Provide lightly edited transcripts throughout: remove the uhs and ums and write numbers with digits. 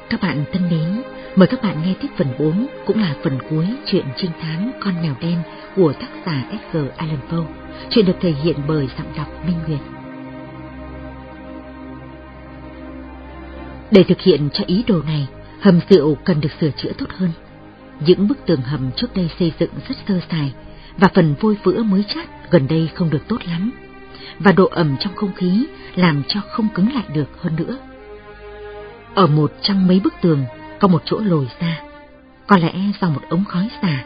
Các bạn thân mến, mời các bạn nghe tiếp phần 4 cũng là phần cuối truyện trinh thám Con mèo đen của tác giả Edgar Allan Poe. Truyện được thể hiện bởi giọng đọc Minh Nguyệt. Để thực hiện cho ý đồ này, hầm rượu cần được sửa chữa tốt hơn. Những bức tường hầm trước đây xây dựng rất sơ sài và phần vôi vữa mới chát gần đây không được tốt lắm. Và độ ẩm trong không khí làm cho không cứng lại được hơn nữa. Ở một trong mấy bức tường có một chỗ lồi ra, có lẽ do một ống khói xả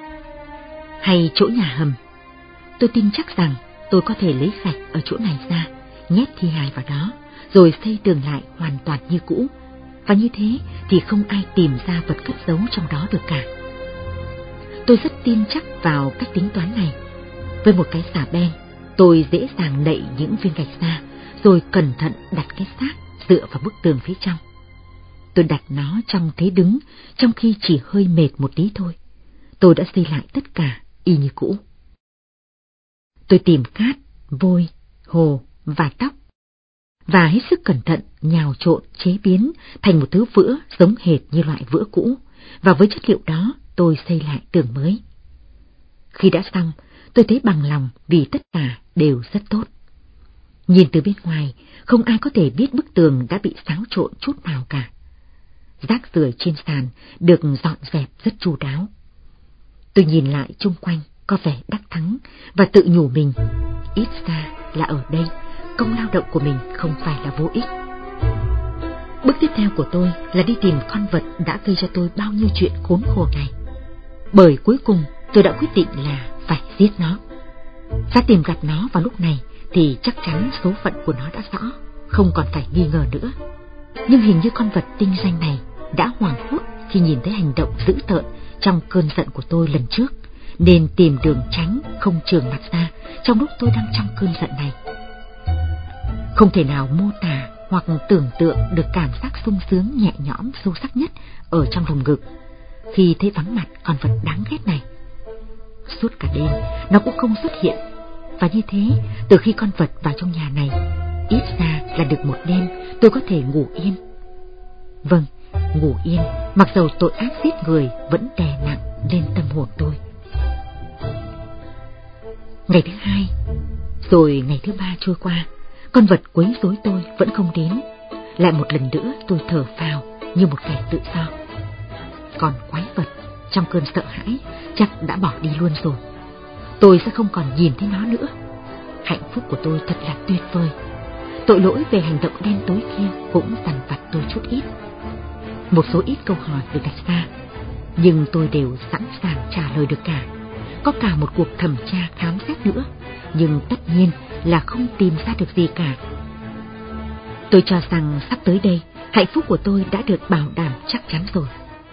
hay chỗ nhà hầm. Tôi tin chắc rằng tôi có thể lấy gạch ở chỗ này ra, nhét thi hài vào đó, rồi xây tường lại hoàn toàn như cũ. Và như thế thì không ai tìm ra vật cất giấu trong đó được cả. Tôi rất tin chắc vào cách tính toán này. Với một cái xà beng, tôi dễ dàng nạy những viên gạch ra, rồi cẩn thận đặt cái xác dựa vào bức tường phía trong. Tôi đặt nó trong thế đứng, trong khi chỉ hơi mệt một tí thôi. Tôi đã xây lại tất cả y như cũ. Tôi tìm cát, vôi, hồ và tóc, và hết sức cẩn thận nhào trộn chế biến thành một thứ vữa giống hệt như loại vữa cũ, và với chất liệu đó tôi xây lại tường mới. Khi đã xong, tôi thấy bằng lòng vì tất cả đều rất tốt. Nhìn từ bên ngoài, không ai có thể biết bức tường đã bị xáo trộn chút nào cả. Rác rưởi trên sàn được dọn dẹp rất chu đáo. Tôi nhìn lại chung quanh có vẻ đắc thắng và tự nhủ mình, ít ra là ở đây công lao động của mình không phải là vô ích. Bước tiếp theo của tôi là đi tìm con vật đã gây cho tôi bao nhiêu chuyện khốn khổ này. Bởi cuối cùng tôi đã quyết định là phải giết nó. Ra tìm gặp nó vào lúc này thì chắc chắn số phận của nó đã rõ, không còn phải nghi ngờ nữa. Nhưng hình như con vật tinh danh này đã hoảng hốt khi nhìn thấy hành động dữ tợn trong cơn giận của tôi lần trước, nên tìm đường tránh không trườn mặt ra trong lúc tôi đang trong cơn giận này. Không thể nào mô tả hoặc tưởng tượng được cảm giác sung sướng nhẹ nhõm sâu sắc nhất ở trong lồng ngực khi thấy vắng mặt con vật đáng ghét này. Suốt cả đêm nó cũng không xuất hiện, và như thế từ khi con vật vào trong nhà này, ít ra là được một đêm tôi có thể ngủ yên. Vâng, ngủ yên, mặc dầu tội ác giết người vẫn đè nặng lên tâm hồn tôi. Ngày thứ 2, rồi ngày thứ 3 trôi qua, con vật quấy rối tôi vẫn không đến. Lại một lần nữa tôi thở phào như một kẻ tự do. Còn quái vật trong cơn sợ hãi chắc đã bỏ đi luôn rồi. Tôi sẽ không còn nhìn thấy nó nữa. Hạnh phúc của tôi thật là tuyệt vời. Tội lỗi về hành động đen tối kia cũng dằn vặt tôi chút ít. Một số ít câu hỏi được đặt ra, nhưng tôi đều sẵn sàng trả lời được cả. Có cả một cuộc thẩm tra khám xét nữa, nhưng tất nhiên là không tìm ra được gì cả. Tôi cho rằng sắp tới đây, hạnh phúc của tôi đã được bảo đảm chắc chắn rồi.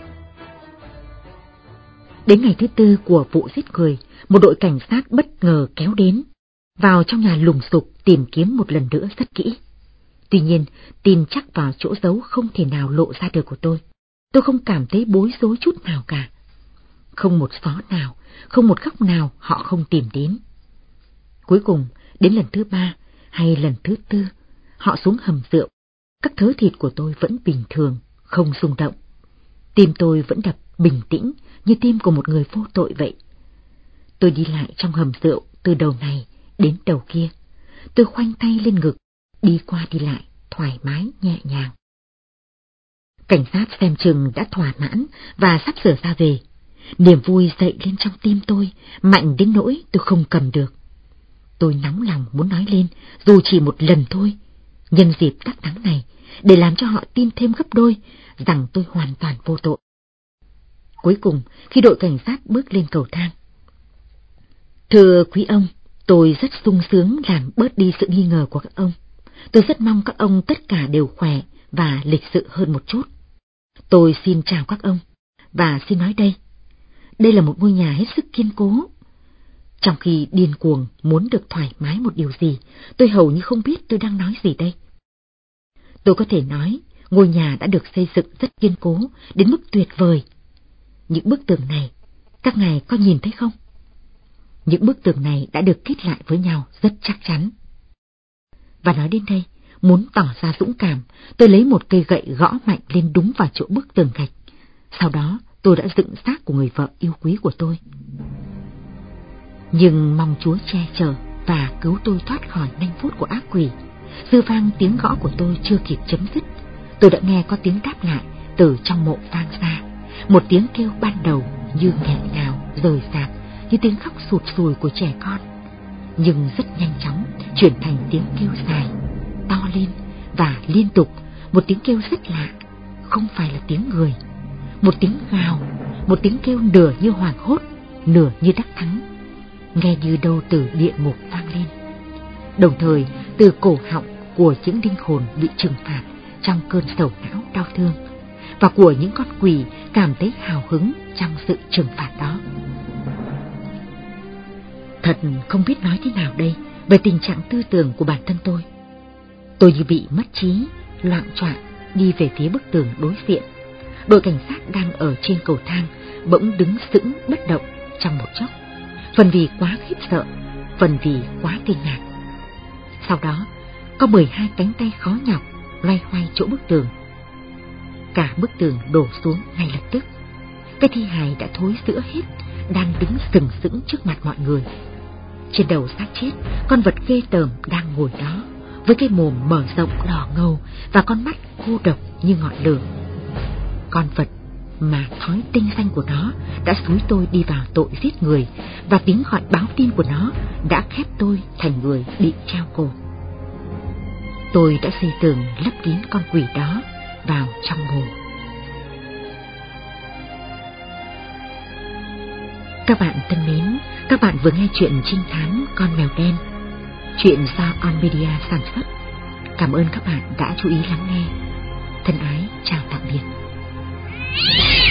Đến ngày thứ 4 của vụ giết người, một đội cảnh sát bất ngờ kéo đến, vào trong nhà lùng sục tìm kiếm một lần nữa rất kỹ. Tuy nhiên, tin chắc vào chỗ giấu không thể nào lộ ra được của tôi. Tôi không cảm thấy bối rối chút nào cả. Không một xó nào, không một góc nào họ không tìm đến. Cuối cùng, đến lần thứ 3 hay lần thứ 4, họ xuống hầm rượu. Các thớ thịt của tôi vẫn bình thường, không rung động. Tim tôi vẫn đập bình tĩnh như tim của một người vô tội vậy. Tôi đi lại trong hầm rượu từ đầu này đến đầu kia. Tôi khoanh tay lên ngực, đi qua đi lại, thoải mái nhẹ nhàng. Cảnh sát xem chừng đã thỏa mãn và sắp sửa ra về. Niềm vui dậy lên trong tim tôi, mạnh đến nỗi tôi không cầm được. Tôi nóng lòng muốn nói lên, dù chỉ một lần thôi, nhân dịp đắc thắng này, để làm cho họ tin thêm gấp đôi rằng tôi hoàn toàn vô tội. Cuối cùng, khi đội cảnh sát bước lên cầu thang: "Thưa quý ông, tôi rất sung sướng làm bớt đi sự nghi ngờ của các ông. Tôi rất mong các ông tất cả đều khỏe và lịch sự hơn một chút. Tôi xin chào các ông, và xin nói đây là một ngôi nhà hết sức kiên cố. Trong khi điên cuồng muốn được thoải mái một điều gì, tôi hầu như không biết tôi đang nói gì đây. Tôi có thể nói ngôi nhà đã được xây dựng rất kiên cố đến mức tuyệt vời. Những bức tường này, các ngài có nhìn thấy không? Những bức tường này đã được kết lại với nhau rất chắc chắn." Và nói đến đây, Muốn tỏ ra dũng cảm, tôi lấy một cây gậy gõ mạnh lên đúng vào chỗ bức tường gạch. Sau đó tôi đã dựng xác của người vợ yêu quý của tôi. Nhưng mong Chúa che chở và cứu tôi thoát khỏi nanh vuốt của ác quỷ. Dư vang tiếng gõ của tôi chưa kịp chấm dứt, tôi đã nghe có tiếng đáp lại từ trong mộ vang ra. Một tiếng kêu ban đầu như nghẹn ngào, rời rạc, như tiếng khóc sụt sùi của trẻ con, nhưng rất nhanh chóng chuyển thành tiếng kêu dài, to lên và liên tục. Một tiếng kêu rất lạ, không phải là tiếng người. Một tiếng gào, một tiếng kêu nửa như hoảng hốt, nửa như đắc thắng, nghe như đâu từ địa ngục vang lên. Đồng thời từ cổ họng của những linh hồn bị trừng phạt trong cơn sầu não đau thương, và của những con quỷ cảm thấy hào hứng trong sự trừng phạt đó. Thật không biết nói thế nào đây về tình trạng tư tưởng của bản thân tôi. Tôi như bị mất trí, loạng choạng đi về phía bức tường đối diện. Đội cảnh sát đang ở trên cầu thang bỗng đứng sững bất động trong một chốc, phần vì quá khiếp sợ, phần vì quá kinh ngạc. Sau đó có 12 cánh tay khó nhọc loay hoay chỗ bức tường. Cả bức tường đổ xuống ngay lập tức. Cái thi hài đã thối rữa hết đang đứng sừng sững trước mặt mọi người. Trên đầu xác chết, con vật ghê tởm đang ngồi đó, với cái mồm mở rộng đỏ ngầu và con mắt cô độc như ngọn lửa. Con vật mà thói tinh danh của nó đã xúi tôi đi vào tội giết người, và tiếng gọi báo tin của nó đã khép tôi thành người bị treo cổ. Tôi đã xây tường lấp kín con quỷ đó vào trong mồ. Các bạn thân mến, các bạn vừa nghe chuyện trinh thám Con mèo đen, chuyện do On Media sản xuất. Cảm ơn các bạn đã chú ý lắng nghe. Thân ái chào tạm biệt.